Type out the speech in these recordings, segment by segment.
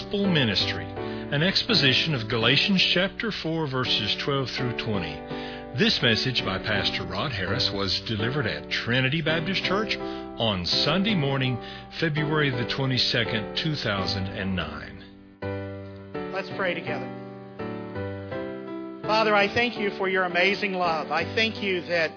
Gospel Ministry, an exposition of Galatians chapter 4, verses 12 through 20. This message by Pastor Rod Harris was delivered at Trinity Baptist Church on Sunday morning, February the 22nd, 2009. Let's pray together. Father, I thank you for your amazing love. I thank you that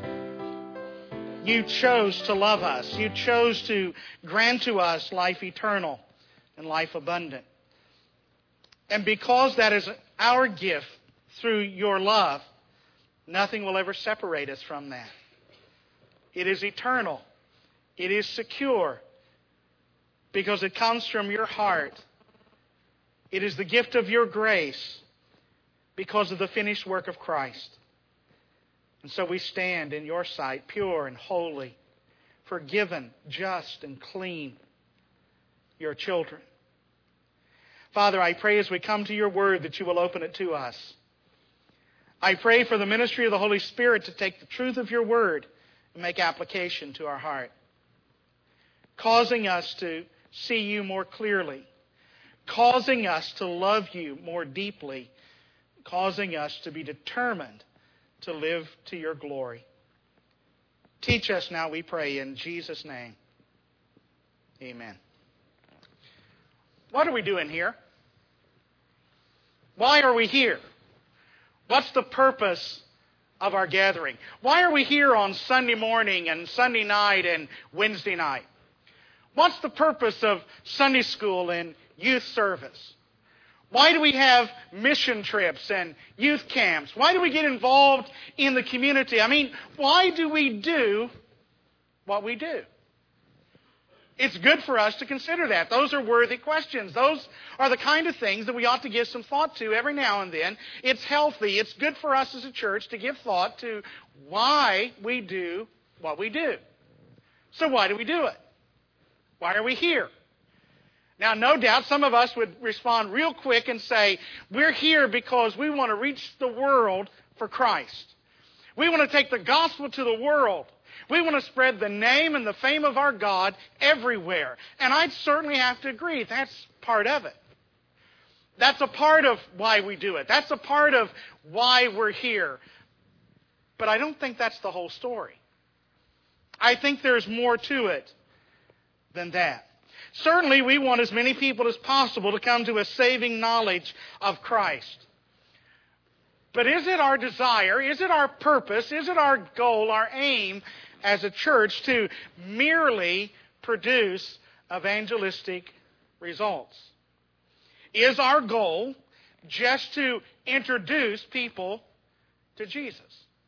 you chose to love us. You chose to grant to us life eternal and life abundant. And because that is our gift through your love, nothing will ever separate us from that. It is eternal. It is secure because it comes from your heart. It is the gift of your grace because of the finished work of Christ. And so we stand in your sight, pure and holy, forgiven, just and clean, your children. Father, I pray as we come to your word that you will open it to us. I pray for the ministry of the Holy Spirit to take the truth of your word and make application to our heart, causing us to see you more clearly, causing us to love you more deeply, causing us to be determined to live to your glory. Teach us now, we pray, in Jesus' name. Amen. What are we doing here? Why are we here? What's the purpose of our gathering? Why are we here on Sunday morning and Sunday night and Wednesday night? What's the purpose of Sunday school and youth service? Why do we have mission trips and youth camps? Why do we get involved in the community? I mean, why do we do what we do? It's good for us to consider that. Those are worthy questions. Those are the kind of things that we ought to give some thought to every now and then. It's healthy. It's good for us as a church to give thought to why we do what we do. So why do we do it? Why are we here? Now, no doubt some of us would respond real quick and say, we're here because we want to reach the world for Christ. We want to take the gospel to the world. We want to spread the name and the fame of our God everywhere. And I'd certainly have to agree, that's part of it. That's a part of why we do it. That's a part of why we're here. But I don't think that's the whole story. I think there's more to it than that. Certainly, we want as many people as possible to come to a saving knowledge of Christ. But is it our desire, is it our purpose, is it our goal, our aim as a church to merely produce evangelistic results? Is our goal just to introduce people to Jesus?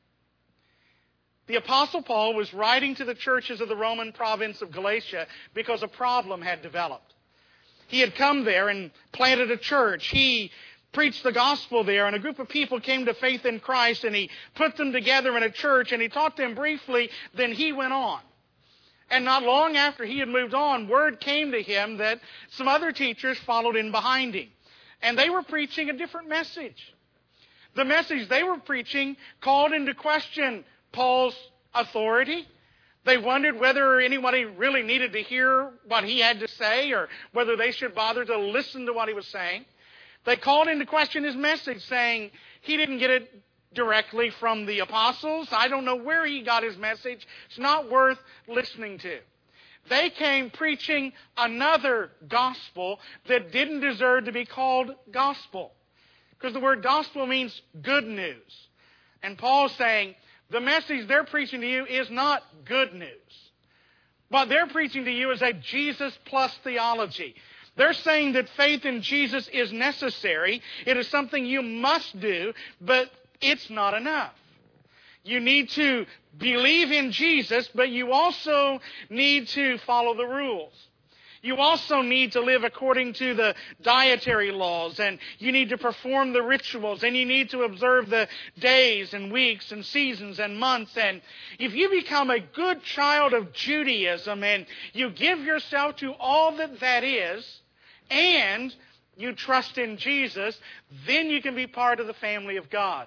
The Apostle Paul was writing to the churches of the Roman province of Galatia because a problem had developed. He had come there and planted a church. He preached the gospel there, and a group of people came to faith in Christ, and he put them together in a church, and he taught them briefly, then he went on. And not long after he had moved on, word came to him that some other teachers followed in behind him, and they were preaching a different message. The message they were preaching called into question Paul's authority. They wondered whether anybody really needed to hear what he had to say or whether they should bother to listen to what he was saying. They called into question his message, saying he didn't get it directly from the apostles. I don't know where he got his message. It's not worth listening to. They came preaching another gospel that didn't deserve to be called gospel, because the word gospel means good news. And Paul's saying, the message they're preaching to you is not good news. What they're preaching to you is a Jesus plus theology. They're saying that faith in Jesus is necessary. It is something you must do, but it's not enough. You need to believe in Jesus, but you also need to follow the rules. You also need to live according to the dietary laws, and you need to perform the rituals, and you need to observe the days and weeks and seasons and months. And if you become a good child of Judaism and you give yourself to all that is, and you trust in Jesus, then you can be part of the family of God.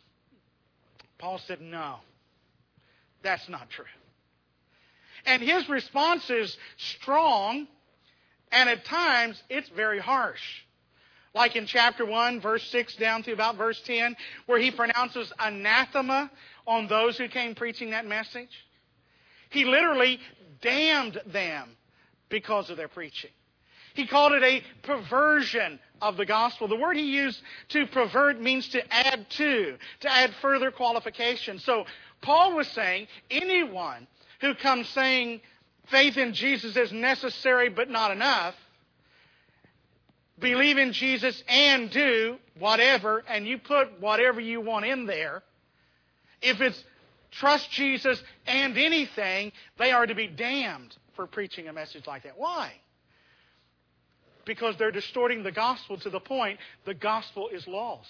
Paul said, no, that's not true. And his response is strong And at times, it's very harsh. Like in chapter 1, verse 6 down to about verse 10, where he pronounces anathema on those who came preaching that message. He literally damned them because of their preaching. He called it a perversion of the gospel. The word he used to pervert means to add further qualification. So Paul was saying anyone who comes saying faith in Jesus is necessary but not enough, believe in Jesus and do whatever, and you put whatever you want in there, if it's trust Jesus and anything, they are to be damned for preaching a message like that. Why? Because they're distorting the gospel to the point the gospel is lost.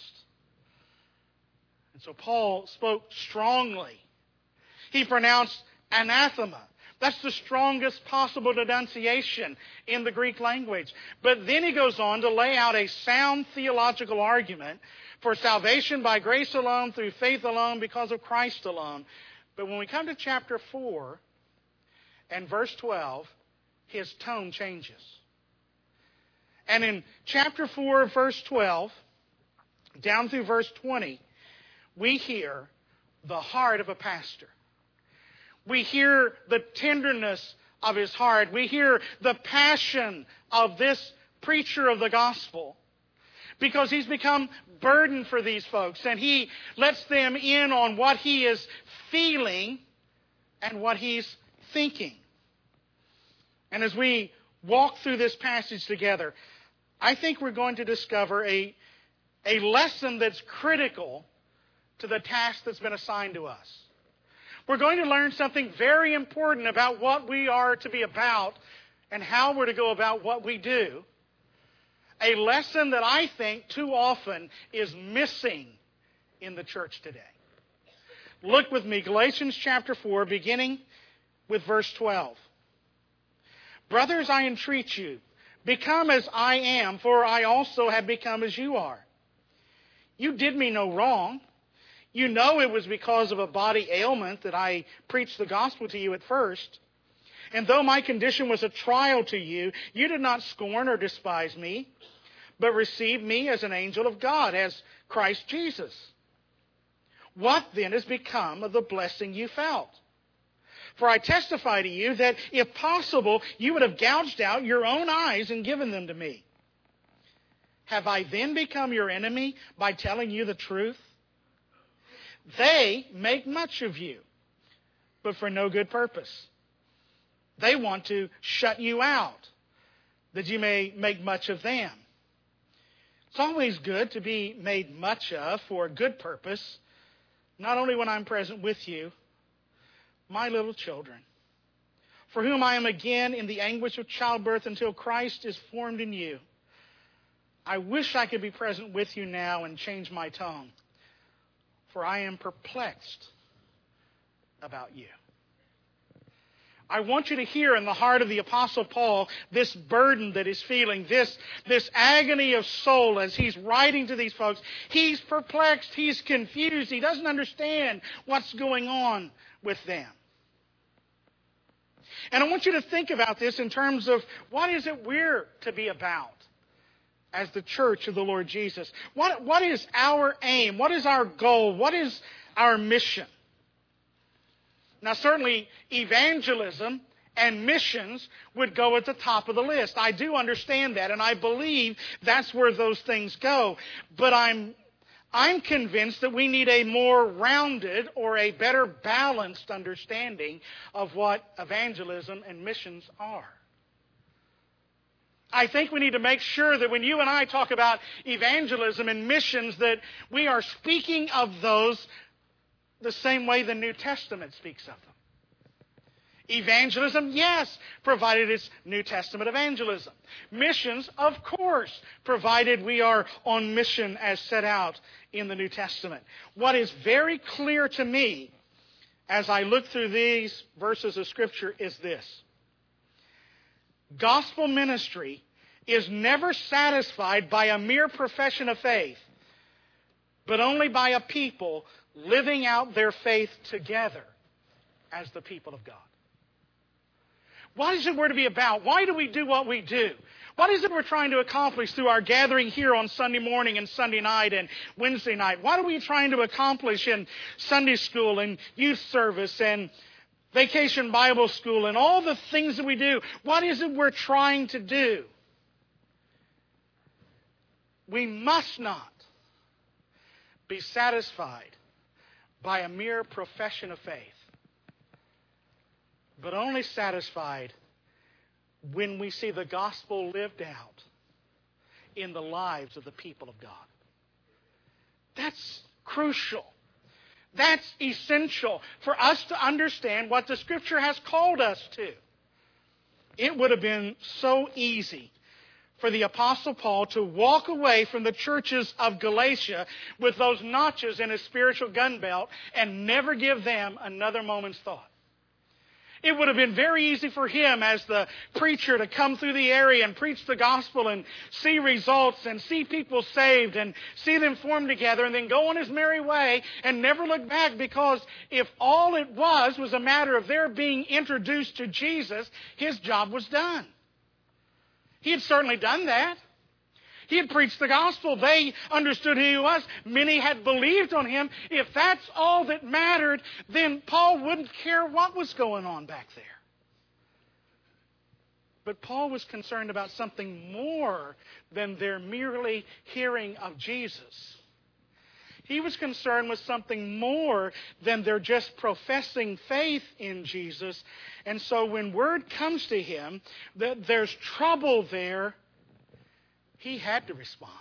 And so Paul spoke strongly. He pronounced anathema. That's the strongest possible denunciation in the Greek language. But then he goes on to lay out a sound theological argument for salvation by grace alone, through faith alone, because of Christ alone. But when we come to chapter 4 and verse 12, his tone changes. And in chapter 4, verse 12, down through verse 20, we hear the heart of a pastor. We hear the tenderness of his heart. We hear the passion of this preacher of the gospel, because he's become burdened for these folks, and he lets them in on what he is feeling and what he's thinking. And as we walk through this passage together, I think we're going to discover a lesson that's critical to the task that's been assigned to us. We're going to learn something very important about what we are to be about and how we're to go about what we do. A lesson that I think too often is missing in the church today. Look with me, Galatians chapter 4, beginning with verse 12. Brothers, I entreat you, become as I am, for I also have become as you are. You did me no wrong. You know it was because of a body ailment that I preached the gospel to you at first. And though my condition was a trial to you, you did not scorn or despise me, but received me as an angel of God, as Christ Jesus. What then has become of the blessing you felt? For I testify to you that, if possible, you would have gouged out your own eyes and given them to me. Have I then become your enemy by telling you the truth? They make much of you, but for no good purpose. They want to shut you out, that you may make much of them. It's always good to be made much of for a good purpose, not only when I'm present with you, my little children, for whom I am again in the anguish of childbirth until Christ is formed in you. I wish I could be present with you now and change my tone, for I am perplexed about you. I want you to hear in the heart of the Apostle Paul this burden that he's feeling, this agony of soul as he's writing to these folks. He's perplexed. He's confused. He doesn't understand what's going on with them. And I want you to think about this in terms of what is it we're to be about as the church of the Lord Jesus. What is our aim? What is our goal? What is our mission? Now, certainly, evangelism and missions would go at the top of the list. I do understand that, and I believe that's where those things go. But I'm convinced that we need a more rounded or a better balanced understanding of what evangelism and missions are. I think we need to make sure that when you and I talk about evangelism and missions, that we are speaking of those the same way the New Testament speaks of them. Evangelism, yes, provided it's New Testament evangelism. Missions, of course, provided we are on mission as set out in the New Testament. What is very clear to me as I look through these verses of Scripture is this. Gospel ministry is never satisfied by a mere profession of faith, but only by a people living out their faith together as the people of God. What is it we're to be about? Why do we do what we do? What is it we're trying to accomplish through our gathering here on Sunday morning and Sunday night and Wednesday night? What are we trying to accomplish in Sunday school and youth service and Vacation Bible School and all the things that we do? What is it we're trying to do? We must not be satisfied by a mere profession of faith, but only satisfied when we see the gospel lived out in the lives of the people of God. That's crucial. That's essential for us to understand what the Scripture has called us to. It would have been so easy for the Apostle Paul to walk away from the churches of Galatia with those notches in his spiritual gun belt and never give them another moment's thought. It would have been very easy for him as the preacher to come through the area and preach the gospel and see results and see people saved and see them form together and then go on his merry way and never look back, because if all it was a matter of their being introduced to Jesus, his job was done. He had certainly done that. He had preached the gospel. They understood who he was. Many had believed on him. If that's all that mattered, then Paul wouldn't care what was going on back there. But Paul was concerned about something more than their merely hearing of Jesus. He was concerned with something more than their just professing faith in Jesus. And so when word comes to him that there's trouble there, he had to respond.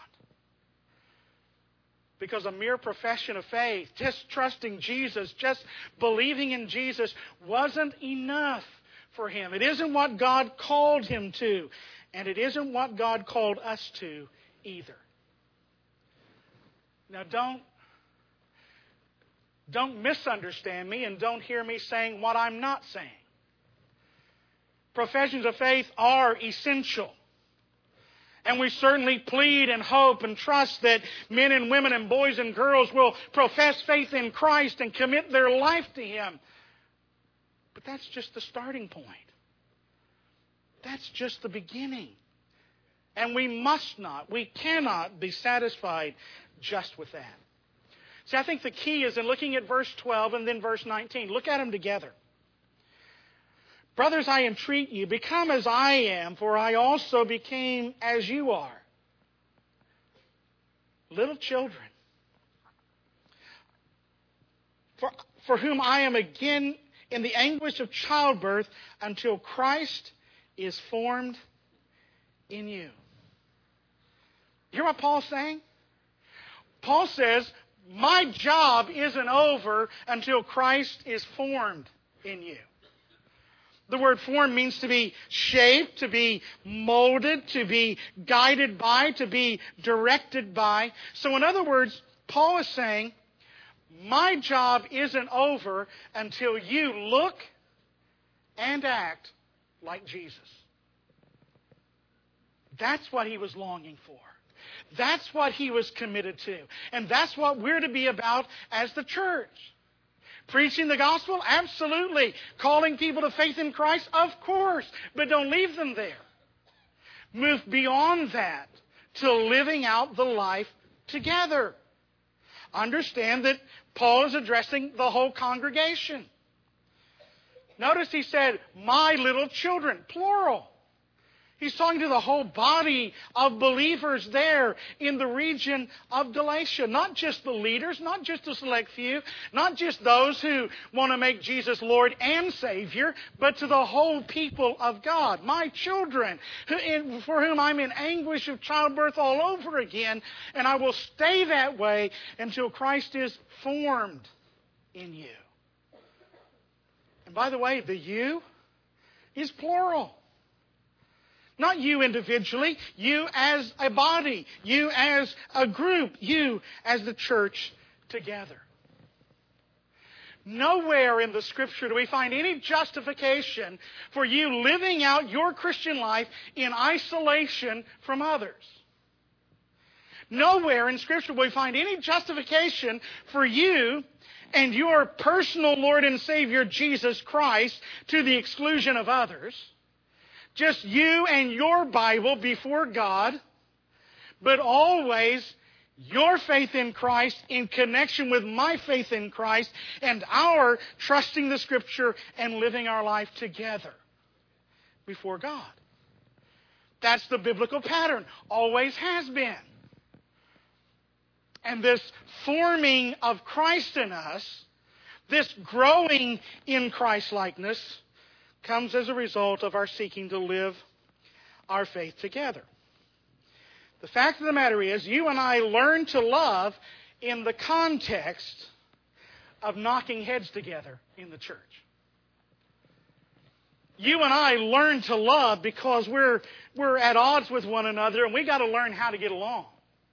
Because a mere profession of faith, just trusting Jesus, just believing in Jesus, wasn't enough for him. It isn't what God called him to. And it isn't what God called us to either. Now don't misunderstand me and don't hear me saying what I'm not saying. Professions of faith are essential. And we certainly plead and hope and trust that men and women and boys and girls will profess faith in Christ and commit their life to Him. But that's just the starting point. That's just the beginning. And we cannot be satisfied just with that. See, I think the key is in looking at verse 12 and then verse 19. Look at them together. Brothers, I entreat you, become as I am, for I also became as you are. Little children, for whom I am again in the anguish of childbirth until Christ is formed in you. You hear what Paul's saying? Paul says, my job isn't over until Christ is formed in you. The word form means to be shaped, to be molded, to be guided by, to be directed by. So in other words, Paul is saying, my job isn't over until you look and act like Jesus. That's what he was longing for. That's what he was committed to. And that's what we're to be about as the church. Preaching the gospel? Absolutely. Calling people to faith in Christ? Of course. But don't leave them there. Move beyond that to living out the life together. Understand that Paul is addressing the whole congregation. Notice he said, my little children, plural. He's talking to the whole body of believers there in the region of Galatia. Not just the leaders, not just a select few, not just those who want to make Jesus Lord and Savior, but to the whole people of God. My children, for whom I'm in anguish of childbirth all over again, and I will stay that way until Christ is formed in you. And by the way, the you is plural. Not you individually, you as a body, you as a group, you as the church together. Nowhere in the Scripture do we find any justification for you living out your Christian life in isolation from others. Nowhere in Scripture do we find any justification for you and your personal Lord and Savior Jesus Christ to the exclusion of others. just you and your Bible before God, but always your faith in Christ in connection with my faith in Christ and our trusting the Scripture and living our life together before God. That's the biblical pattern. Always has been. And this forming of Christ in us, this growing in Christ-likeness, comes as a result of our seeking to live our faith together. The fact of the matter is, you and I learn to love in the context of knocking heads together in the church. You and I learn to love because we're at odds with one another, and we got to learn how to get along.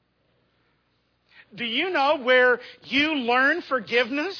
Do you know where you learn forgiveness?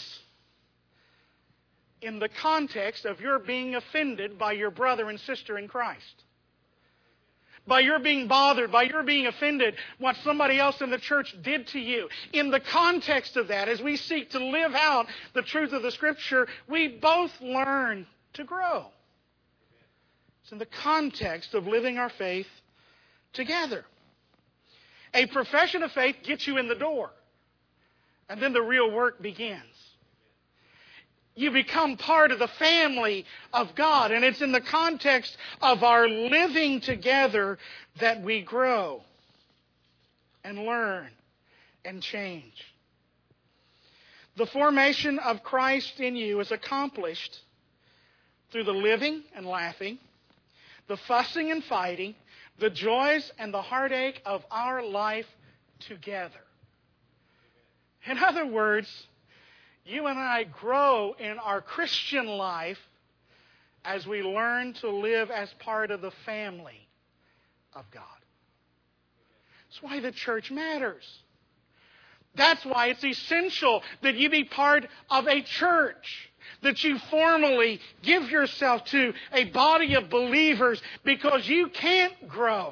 In the context of your being offended by your brother and sister in Christ. By your being bothered, by your being offended, what somebody else in the church did to you. In the context of that, as we seek to live out the truth of the Scripture, we both learn to grow. It's in the context of living our faith together. A profession of faith gets you in the door, and then the real work begins. You become part of the family of God. And it's in the context of our living together that we grow and learn and change. The formation of Christ in you is accomplished through the living and laughing, the fussing and fighting, the joys and the heartache of our life together. In other words, you and I grow in our Christian life as we learn to live as part of the family of God. That's why the church matters. That's why it's essential that you be part of a church, that you formally give yourself to a body of believers, because you can't grow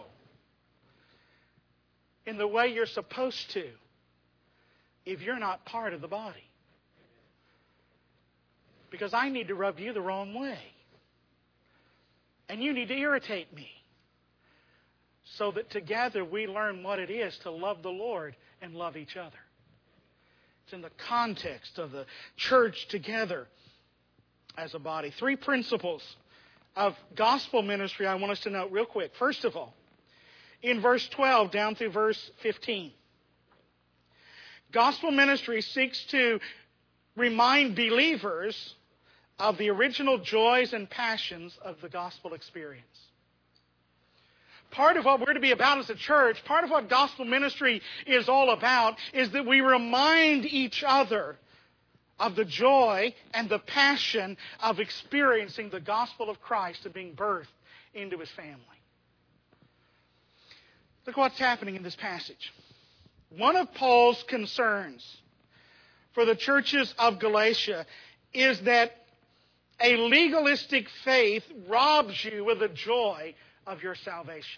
in the way you're supposed to if you're not part of the body. Because I need to rub you the wrong way. And you need to irritate me. So that together we learn what it is to love the Lord and love each other. It's in the context of the church together as a body. 3 principles of gospel ministry I want us to note real quick. First of all, in verse 12 down through verse 15. Gospel ministry seeks to remind believers of the original joys and passions of the gospel experience. Part of what we're to be about as a church, part of what gospel ministry is all about, is that we remind each other of the joy and the passion of experiencing the gospel of Christ and being birthed into His family. Look what's happening in this passage. One of Paul's concerns for the churches of Galatia is that a legalistic faith robs you of the joy of your salvation.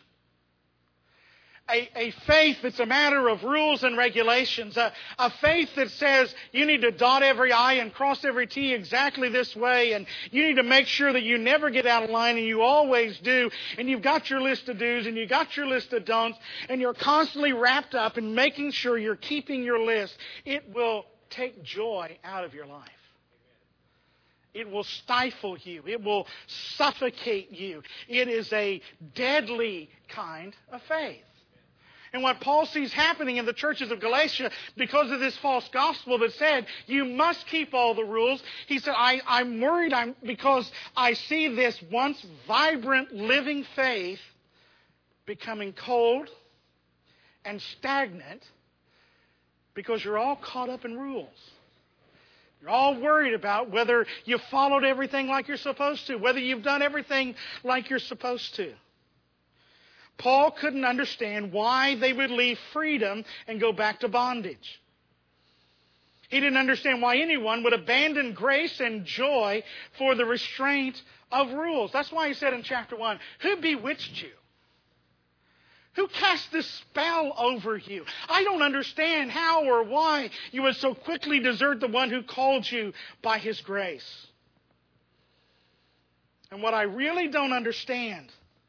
A faith that's a matter of rules and regulations. A faith that says you need to dot every I and cross every T exactly this way. And you need to make sure that you never get out of line, and you always do. And you've got your list of do's and you've got your list of don'ts. And you're constantly wrapped up in making sure you're keeping your list. It will take joy out of your life. It will stifle you. It will suffocate you. It is a deadly kind of faith. And what Paul sees happening in the churches of Galatia, because of this false gospel that said, you must keep all the rules, he said, I'm worried because I see this once vibrant, living faith becoming cold and stagnant because you're all caught up in rules. You're all worried about whether you followed everything like you're supposed to, whether you've done everything like you're supposed to. Paul couldn't understand why they would leave freedom and go back to bondage. He didn't understand why anyone would abandon grace and joy for the restraint of rules. That's why he said in chapter 1, who bewitched you? Who cast this spell over you? I don't understand how or why you would so quickly desert the one who called you by His grace. And what I really don't understand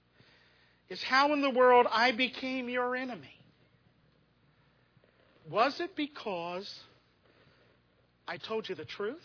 is how in the world I became your enemy. Was it because I told you the truth?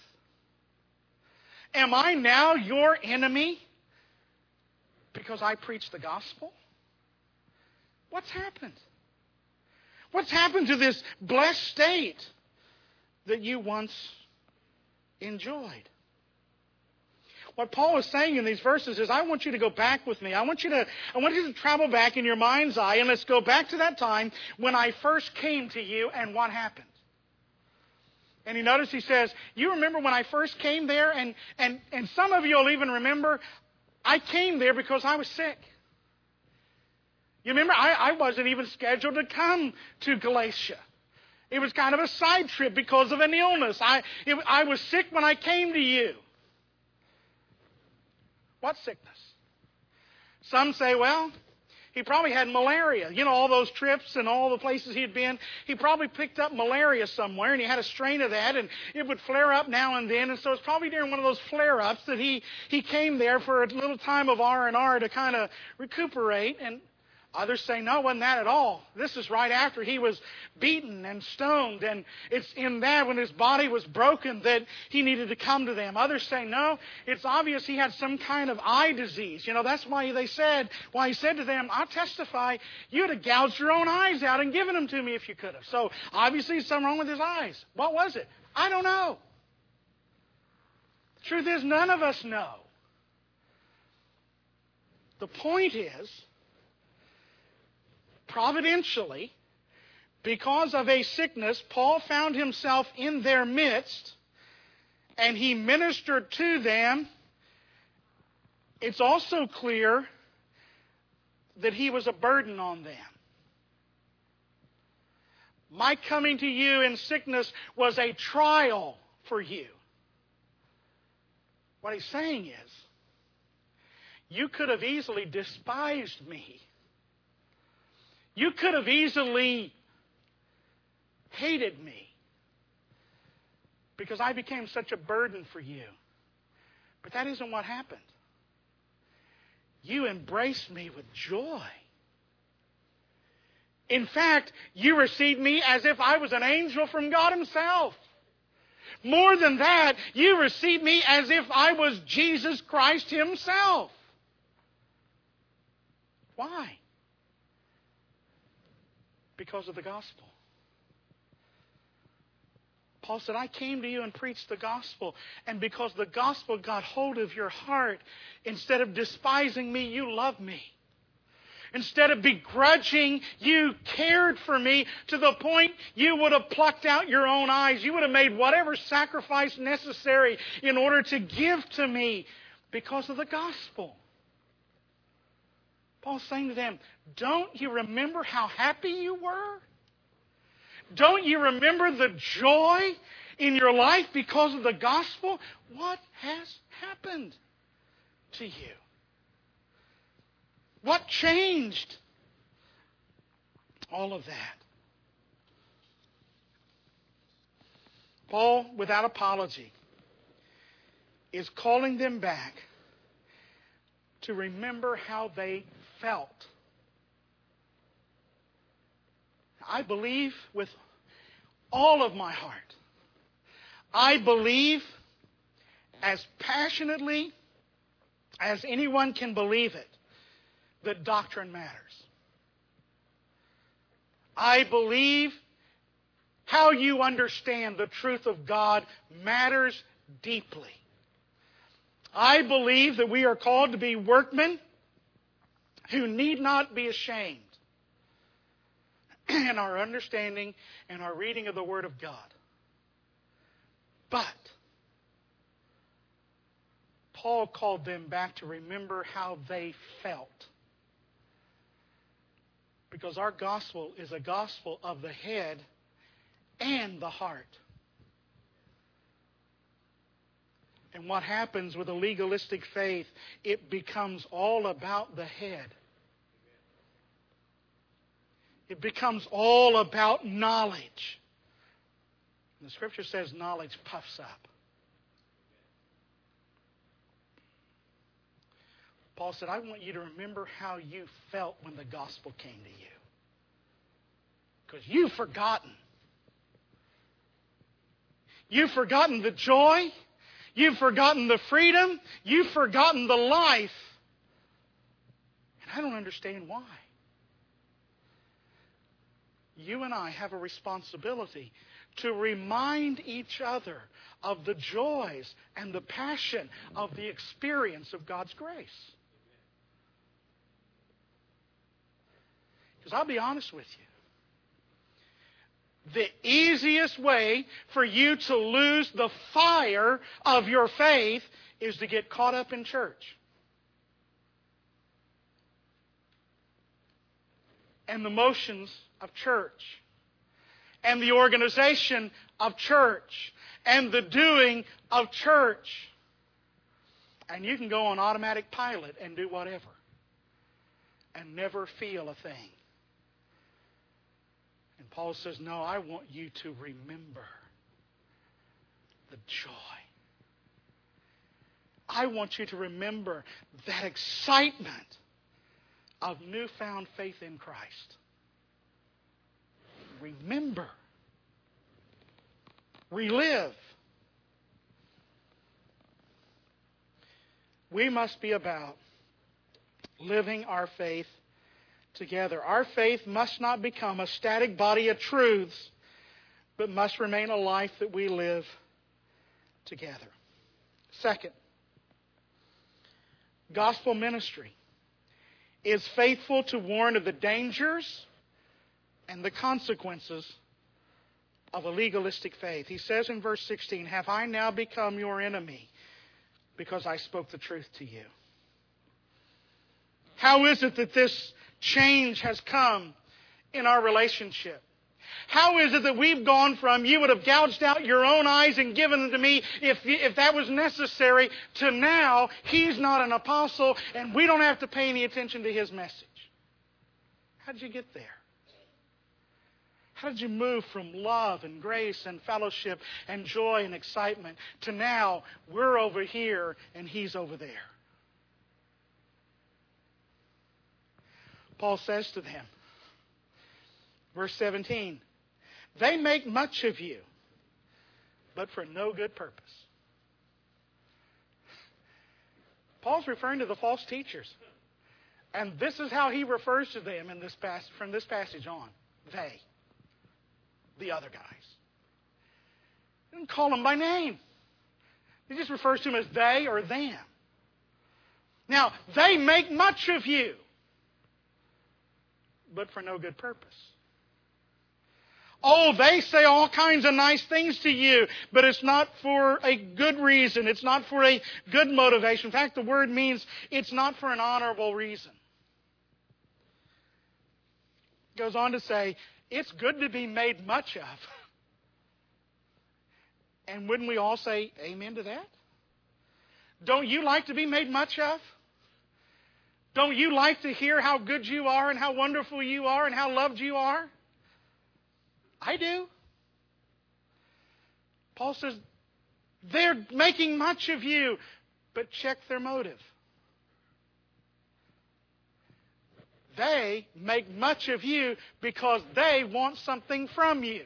Am I now your enemy because I preached the gospel? What's happened? What's happened to this blessed state that you once enjoyed? What Paul is saying in these verses is, I want you to go back with me. I want you to travel back in your mind's eye, and let's go back to that time when I first came to you and what happened. And you notice he says, you remember when I first came there? And some of you will even remember, I came there because I was sick. You remember, I wasn't even scheduled to come to Galatia. It was kind of a side trip because of an illness. I was sick when I came to you. What sickness? Some say, well, he probably had malaria. You know, all those trips and all the places he had been. He probably picked up malaria somewhere, and he had a strain of that, and it would flare up now and then. And so it's probably during one of those flare-ups that he came there for a little time of R&R to kind of recuperate. And others say, no, it wasn't that at all. This is right after he was beaten and stoned, and it's in that when his body was broken that he needed to come to them. Others say, no, it's obvious he had some kind of eye disease. You know, that's why he said to them, I'll testify, you'd have gouged your own eyes out and given them to me if you could have. So obviously there's something wrong with his eyes. What was it? I don't know. The truth is, none of us know. The point is, providentially, because of a sickness, Paul found himself in their midst, and he ministered to them. It's also clear that he was a burden on them. My coming to you in sickness was a trial for you. What he's saying is, you could have easily despised me. You could have easily hated me because I became such a burden for you. But that isn't what happened. You embraced me with joy. In fact, you received me as if I was an angel from God Himself. More than that, you received me as if I was Jesus Christ Himself. Why? Because of the gospel. Paul said, I came to you and preached the gospel. And because the gospel got hold of your heart, instead of despising me, you loved me. Instead of begrudging, you cared for me to the point you would have plucked out your own eyes. You would have made whatever sacrifice necessary in order to give to me because of the gospel. Paul's saying to them, don't you remember how happy you were? Don't you remember the joy in your life because of the gospel? What has happened to you? What changed? All of that. Paul, without apology, is calling them back to remember how they felt. I believe with all of my heart. I believe as passionately as anyone can believe it, that doctrine matters. I believe how you understand the truth of God matters deeply. I believe that we are called to be workmen who need not be ashamed in our understanding and our reading of the Word of God. But Paul called them back to remember how they felt. Because our gospel is a gospel of the head and the heart. And what happens with a legalistic faith, it becomes all about the head. It becomes all about knowledge. And the Scripture says knowledge puffs up. Paul said, I want you to remember how you felt when the gospel came to you. Because you've forgotten. You've forgotten the joy. You've forgotten the freedom. You've forgotten the life. And I don't understand why. You and I have a responsibility to remind each other of the joys and the passion of the experience of God's grace. Because I'll be honest with you. The easiest way for you to lose the fire of your faith is to get caught up in church. And the motions of church. And the organization of church. And the doing of church. And you can go on automatic pilot and do whatever. And never feel a thing. And Paul says, no, I want you to remember the joy. I want you to remember that excitement of newfound faith in Christ. Remember. Relive. We must be about living our faith together. Our faith must not become a static body of truths, but must remain a life that we live together. Second, gospel ministry is faithful to warn of the dangers and the consequences of a legalistic faith. He says in verse 16, have I now become your enemy because I spoke the truth to you? How is it that this change has come in our relationship? How is it that we've gone from you would have gouged out your own eyes and given them to me if that was necessary, to now he's not an apostle and we don't have to pay any attention to his message? How did you get there? How did you move from love and grace and fellowship and joy and excitement to now we're over here and he's over there? Paul says to them, verse 17, they make much of you, but for no good purpose. Paul's referring to the false teachers. And this is how he refers to them in this from this passage on. They. The other guys. He doesn't call them by name. He just refers to them as they or them. Now, they make much of you, but for no good purpose. Oh, they say all kinds of nice things to you, but it's not for a good reason. It's not for a good motivation. In fact, the word means it's not for an honorable reason. It goes on to say, it's good to be made much of. And wouldn't we all say amen to that? Don't you like to be made much of? Don't you like to hear how good you are and how wonderful you are and how loved you are? I do. Paul says, they're making much of you, but check their motive. They make much of you because they want something from you.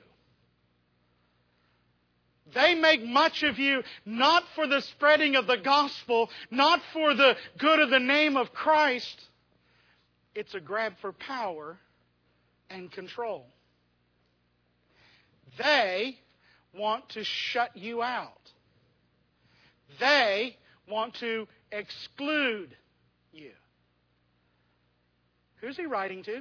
They make much of you not for the spreading of the gospel, not for the good of the name of Christ. It's a grab for power and control. They want to shut you out. They want to exclude you. Who's he writing to?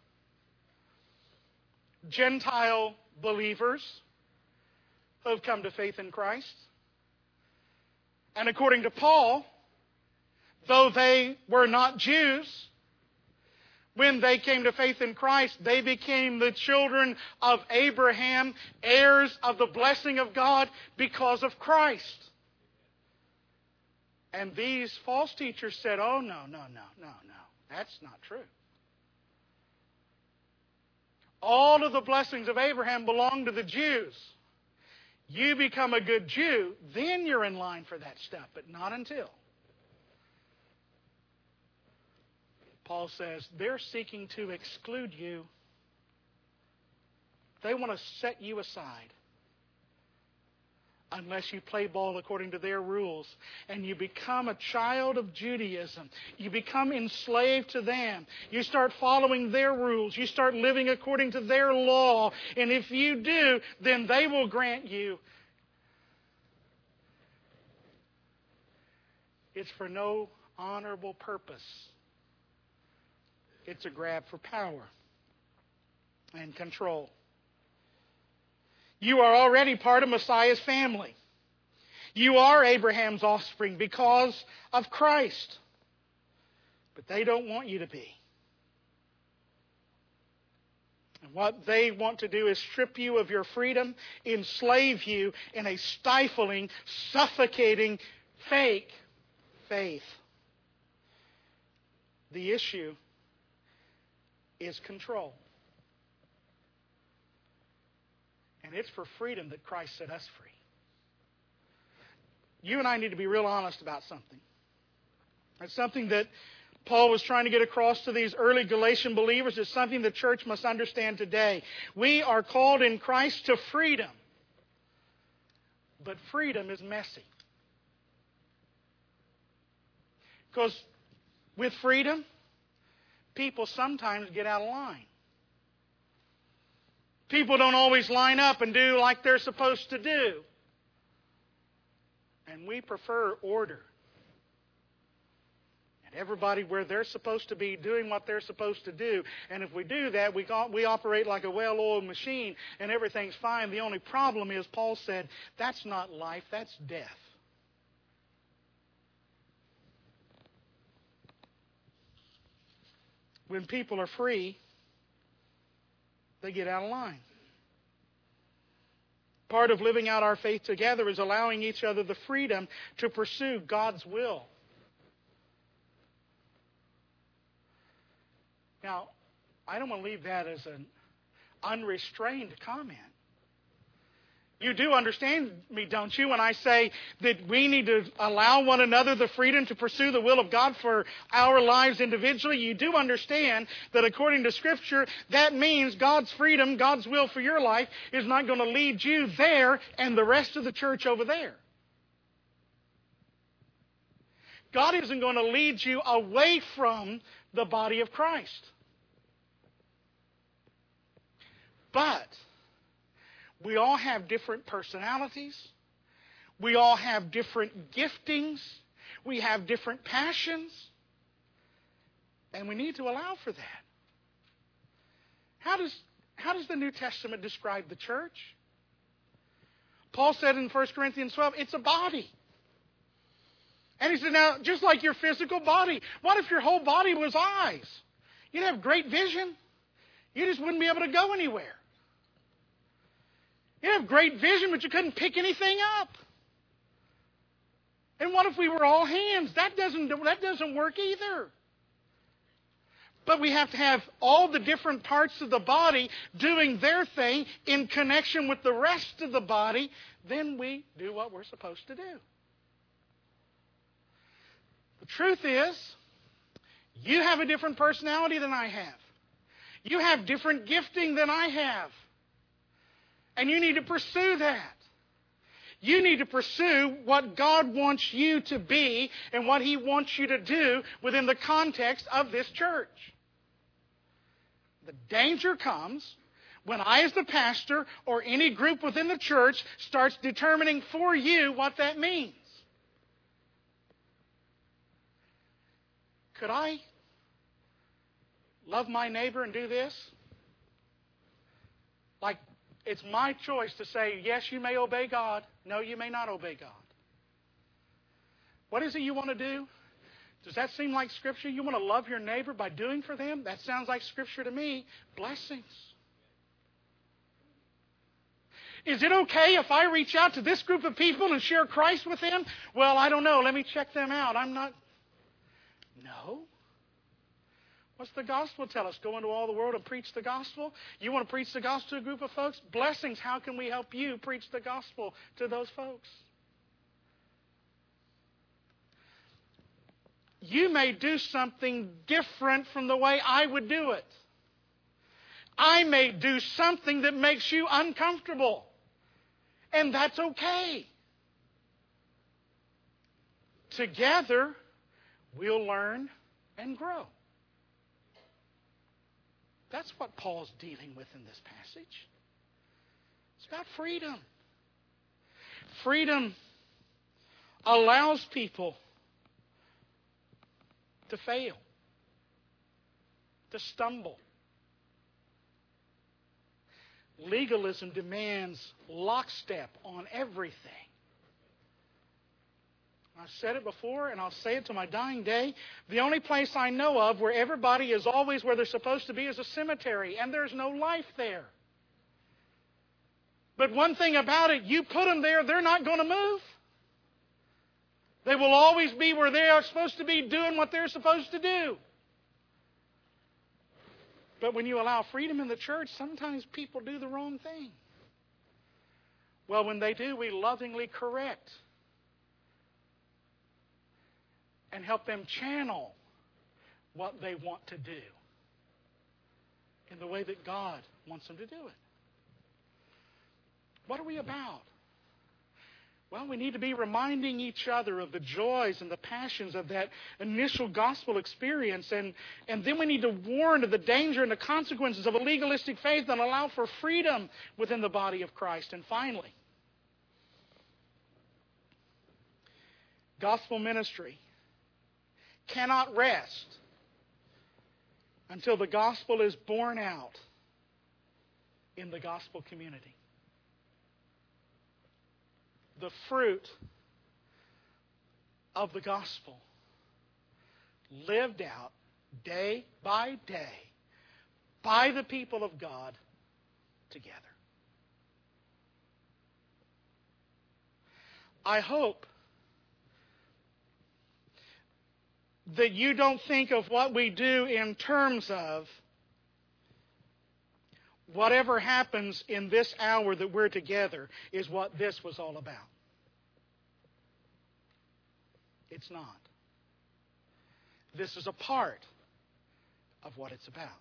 Gentile believers who have come to faith in Christ. And according to Paul, though they were not Jews, when they came to faith in Christ, they became the children of Abraham, heirs of the blessing of God because of Christ. And these false teachers said, oh, no. That's not true. All of the blessings of Abraham belong to the Jews. You become a good Jew, then you're in line for that stuff, but not until. Paul says they're seeking to exclude you. They want to set you aside unless you play ball according to their rules and you become a child of Judaism. You become enslaved to them. You start following their rules. You start living according to their law. And if you do, then they will grant you. It's for no honorable purpose. It's a grab for power and control. You are already part of Messiah's family. You are Abraham's offspring because of Christ. But they don't want you to be. And what they want to do is strip you of your freedom, enslave you in a stifling, suffocating, fake faith. The issue is control. And it's for freedom that Christ set us free. You and I need to be real honest about something. It's something that Paul was trying to get across to these early Galatian believers. It's something the church must understand today. We are called in Christ to freedom. But freedom is messy. Because with freedom, people sometimes get out of line. People don't always line up and do like they're supposed to do. And we prefer order. And everybody where they're supposed to be doing what they're supposed to do. And if we do that, we operate like a well-oiled machine and everything's fine. The only problem is, Paul said, that's not life, that's death. When people are free, they get out of line. Part of living out our faith together is allowing each other the freedom to pursue God's will. Now, I don't want to leave that as an unrestrained comment. You do understand me, don't you, when I say that we need to allow one another the freedom to pursue the will of God for our lives individually? You do understand that according to Scripture, that means God's freedom, God's will for your life is not going to lead you there and the rest of the church over there. God isn't going to lead you away from the body of Christ. But we all have different personalities. We all have different giftings. We have different passions. And we need to allow for that. How does the New Testament describe the church? Paul said in 1 Corinthians 12, it's a body. And he said, now, just like your physical body, what if your whole body was eyes? You'd have great vision. You just wouldn't be able to go anywhere. You have great vision, but you couldn't pick anything up. And what if we were all hands? That doesn't work either. But we have to have all the different parts of the body doing their thing in connection with the rest of the body. Then we do what we're supposed to do. The truth is, you have a different personality than I have. You have different gifting than I have. And you need to pursue that. You need to pursue what God wants you to be and what He wants you to do within the context of this church. The danger comes when I, as the pastor, or any group within the church, starts determining for you what that means. Could I love my neighbor and do this? Like, it's my choice to say, yes, you may obey God. No, you may not obey God. What is it you want to do? Does that seem like Scripture? You want to love your neighbor by doing for them? That sounds like Scripture to me. Blessings. Is it okay if I reach out to this group of people and share Christ with them? Well, I don't know. Let me check them out. I'm not. No. What's the gospel tell us? Go into all the world and preach the gospel? You want to preach the gospel to a group of folks? Blessings. How can we help you preach the gospel to those folks? you may do something different from the way I would do it. I may do something that makes you uncomfortable. And that's okay. Together, we'll learn and grow. That's what Paul's dealing with in this passage. It's about freedom. Freedom allows people to fail, to stumble. Legalism demands lockstep on everything. I've said it before, and I'll say it to my dying day. The only place I know of where everybody is always where they're supposed to be is a cemetery, and there's no life there. But one thing about it, you put them there, they're not going to move. They will always be where they are supposed to be, doing what they're supposed to do. But when you allow freedom in the church, sometimes people do the wrong thing. Well, when they do, we lovingly correct and help them channel what they want to do in the way that God wants them to do it. What are we about? Well, we need to be reminding each other of the joys and the passions of that initial gospel experience. And then we need to warn of the danger and the consequences of a legalistic faith and allow for freedom within the body of Christ. And finally, gospel ministry cannot rest until the gospel is borne out in the gospel community. The fruit of the gospel lived out day by day by the people of God together. I hope that you don't think of what we do in terms of whatever happens in this hour that we're together is what this was all about. It's not. This is a part of what it's about.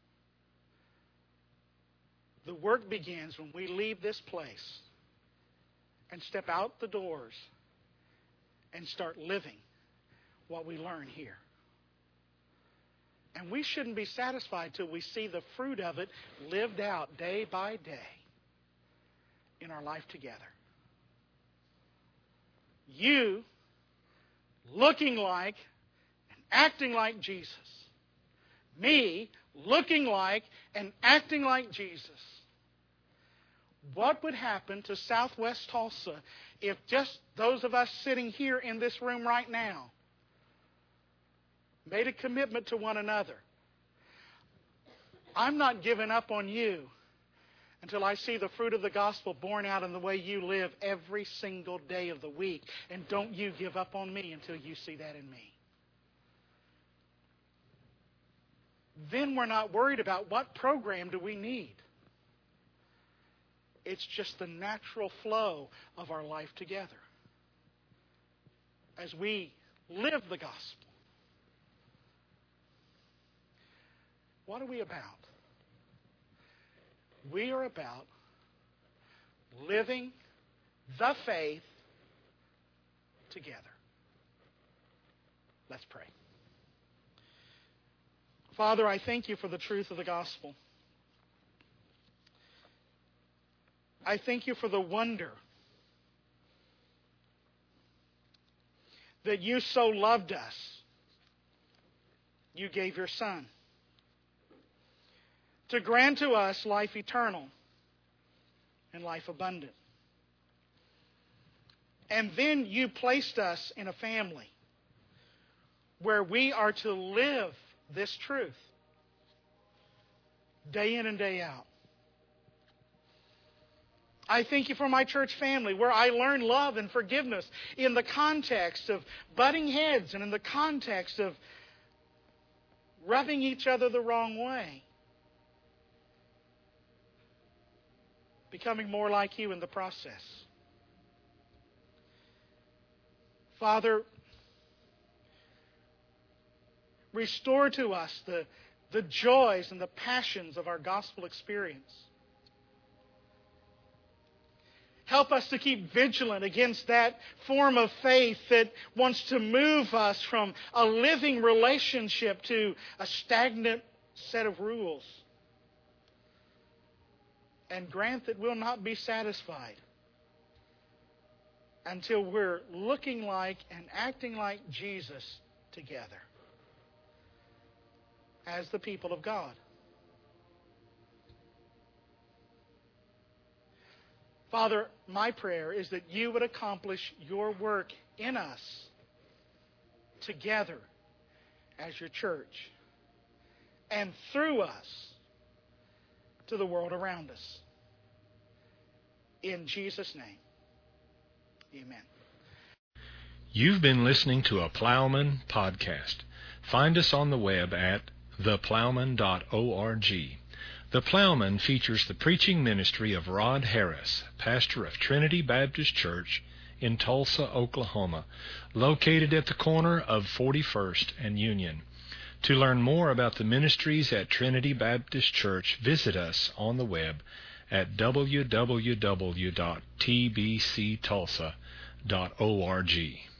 The work begins when we leave this place and step out the doors and start living what we learn here. And we shouldn't be satisfied till we see the fruit of it lived out day by day in our life together. You looking like and acting like Jesus. Me looking like and acting like Jesus. What would happen to Southwest Tulsa if just those of us sitting here in this room right now made a commitment to one another? I'm not giving up on you until I see the fruit of the gospel borne out in the way you live every single day of the week. And don't you give up on me until you see that in me. Then we're not worried about what program do we need. It's just the natural flow of our life together as we live the gospel. What are we about? We are about living the faith together. Let's pray. Father, I thank you for the truth of the gospel. I thank you for the wonder that you so loved us. You gave your Son to grant to us life eternal and life abundant. And then you placed us in a family where we are to live this truth day in and day out. I thank you for my church family where I learn love and forgiveness in the context of butting heads and in the context of rubbing each other the wrong way. Becoming more like you in the process. Father, restore to us the joys and the passions of our gospel experience. Help us to keep vigilant against that form of faith that wants to move us from a living relationship to a stagnant set of rules. And grant that we'll not be satisfied until we're looking like and acting like Jesus together as the people of God. Father, my prayer is that you would accomplish your work in us together as your church and through us to the world around us. In Jesus' name, amen. You've been listening to a Plowman podcast. Find us on the web at theplowman.org. The Plowman features the preaching ministry of Rod Harris, pastor of Trinity Baptist Church in Tulsa, Oklahoma, located at the corner of 41st and Union. To learn more about the ministries at Trinity Baptist Church, visit us on the web at www.tbctulsa.org.